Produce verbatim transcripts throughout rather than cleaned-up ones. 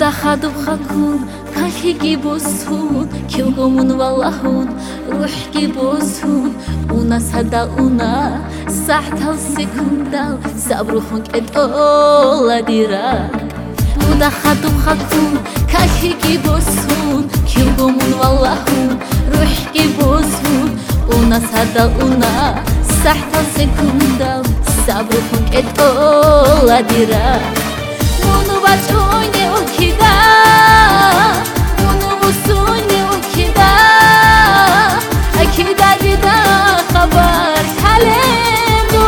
خدو خكون كاكي بوسون كيوغومون واللهون روحكي بوسون وناس هداونا ساعتها سكوندا صبروخون كدولا ديراك ودا خدو خكون كاكي بوسون كيوغومون واللهون روحكي بوسون وناس هداونا ساعتها سكوندا صبروخون كدولا ديراك Onu bacune ukida, onu musune ukida, akida dida khabar halendo.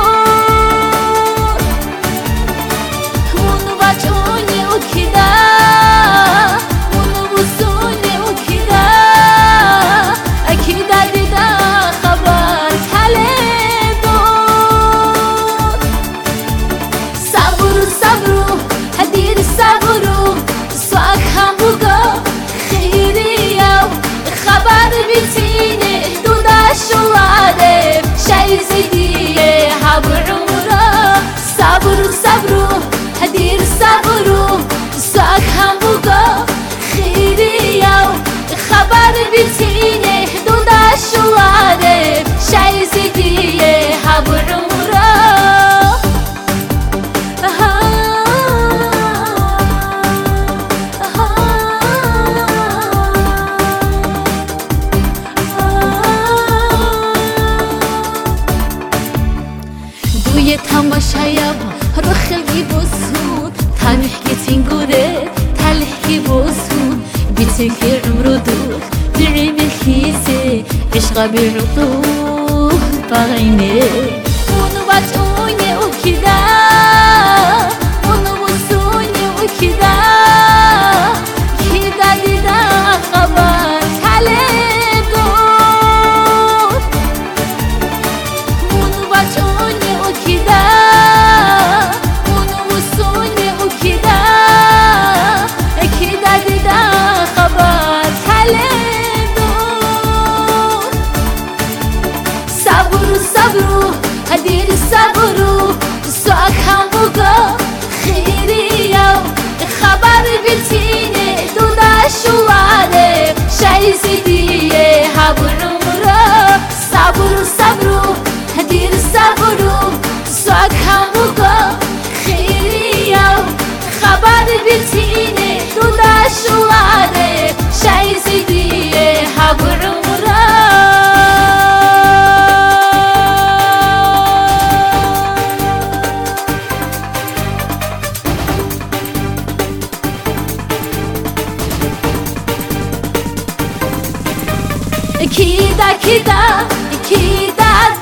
Onu bacune ukida, onu musune ukida, akida dida khabar halendo. Sabru sabru. هدير الصبرو سواك همبوغو خيري يو خبر بيتيني حدود الشوالي شي زيدية حب عمره صبرو صبرو هدير الصبرو سواك همبوغو خيري يو خبر بيتيني حدود الشوالي شي زيدية حب عمره یه تماشایم رخلگی بسون تنحکی تنگوره تلحکی بسون بیتن که عمرو دور دریم خیزه عشقا بیرقو بغینه اونو بچونه او کده اونو مسونه او کده کده دیده خبر تله دور اونو بچونه صبرو هدير الصبرو سواك همبوغو خيري يو خبر بيتيني حدود الشوالي شي زيدية حب عمره صبرو صبرو هدير الصبرو سواك همبوغو خيري يو خبر بيتيني حدود الشوالي شي زيدية حب عمره كيدا كيدا كيدا